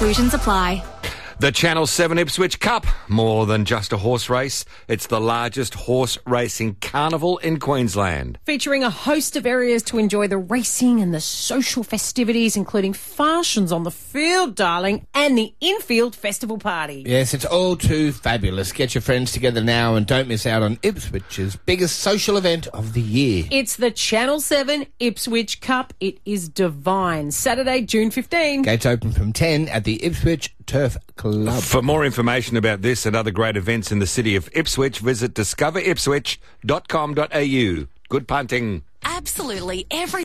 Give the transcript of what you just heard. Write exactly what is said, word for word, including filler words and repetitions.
Exclusions apply. The Channel seven Ipswich Cup, more than just a horse race. It's the largest horse racing carnival in Queensland. Featuring a host of areas to enjoy the racing and the social festivities, including functions on the field, darling, and the infield festival party. Yes, it's all too fabulous. Get your friends together now and don't miss out on Ipswich's biggest social event of the year. It's the Channel seven Ipswich Cup. It is divine. Saturday, June fifteenth. Gates open from ten at the Ipswich Turf Club. For more information about this and other great events in the city of Ipswich, visit discover ipswich dot com dot a u. Good punting. Absolutely every